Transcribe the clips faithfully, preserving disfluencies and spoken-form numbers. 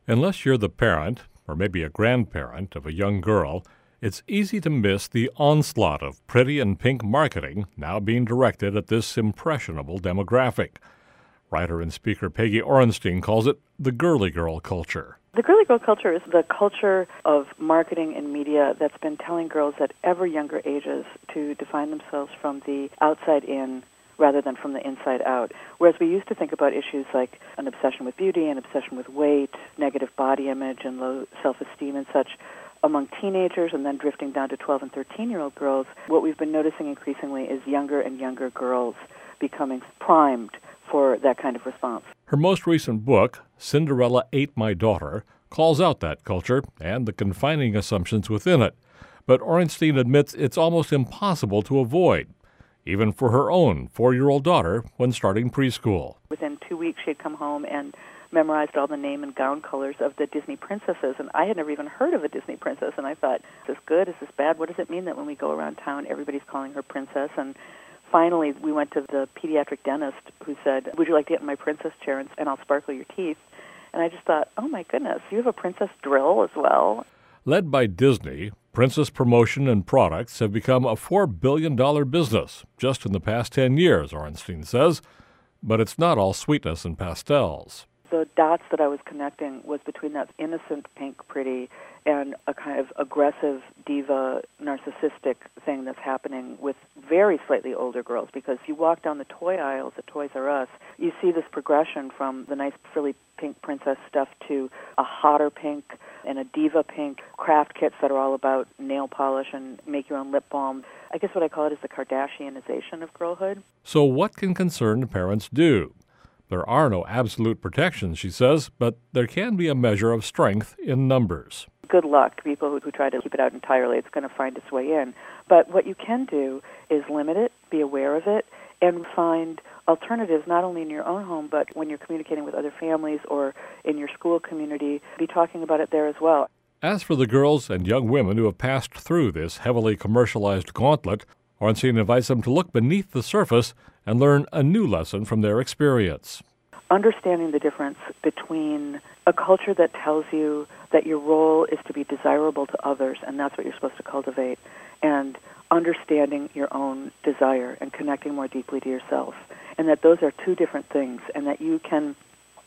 Unless you're the parent, or maybe a grandparent, of a young girl, it's easy to miss the onslaught of pretty and pink marketing now being directed at this impressionable demographic. Writer and speaker Peggy Orenstein calls it the girly girl culture. The girly girl culture is the culture of marketing and media that's been telling girls at ever younger ages to define themselves from the outside in rather than from the inside out. Whereas we used to think about issues like an obsession with beauty, an obsession with weight, negative body image, and low self-esteem and such among teenagers and then drifting down to twelve and thirteen-year-old girls, what we've been noticing increasingly is younger and younger girls becoming primed for that kind of response. Her most recent book, Cinderella Ate My Daughter, calls out that culture and the confining assumptions within it. But Orenstein admits it's almost impossible to avoid, even for her own four-year-old daughter when starting preschool. Within two weeks, she had come home and memorized all the name and gown colors of the Disney princesses, and I had never even heard of a Disney princess, and I thought, is this good, is this bad? What does it mean that when we go around town, everybody's calling her princess? And finally, we went to the pediatric dentist who said, would you like to get in my princess chair and, and I'll sparkle your teeth? And I just thought, oh my goodness, you have a princess drill as well? Led by Disney, princess promotion and products have become a four billion dollars business just in the past ten years, Orenstein says. But it's not all sweetness and pastels. The dots that I was connecting was between that innocent pink pretty and a kind of aggressive diva narcissistic thing that's happening with very slightly older girls, because you walk down the toy aisles at Toys R Us, you see this progression from the nice frilly pink princess stuff to a hotter pink and a diva pink, craft kits that are all about nail polish and make your own lip balm. I guess what I call it is the Kardashianization of girlhood. So what can concerned parents do? There are no absolute protections, she says, but there can be a measure of strength in numbers. Good luck to people who, who try to keep it out entirely. It's going to find its way in. But what you can do is limit it, be aware of it, and find alternatives not only in your own home, but when you're communicating with other families or in your school community, be talking about it there as well. As for the girls and young women who have passed through this heavily commercialized gauntlet, Orenstein invites them to look beneath the surface and learn a new lesson from their experience. Understanding the difference between a culture that tells you that your role is to be desirable to others, and that's what you're supposed to cultivate, and understanding your own desire and connecting more deeply to yourself, and that those are two different things, and that you can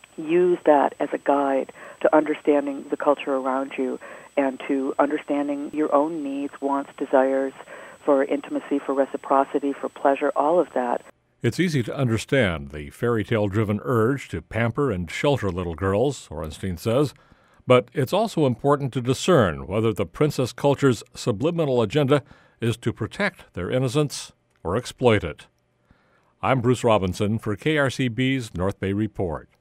use that as a guide to understanding the culture around you and to understanding your own needs, wants, desires, for intimacy, for reciprocity, for pleasure, all of that. It's easy to understand the fairy tale-driven urge to pamper and shelter little girls, Orenstein says, but it's also important to discern whether the princess culture's subliminal agenda is to protect their innocence or exploit it. I'm Bruce Robinson for K R C B's North Bay Report.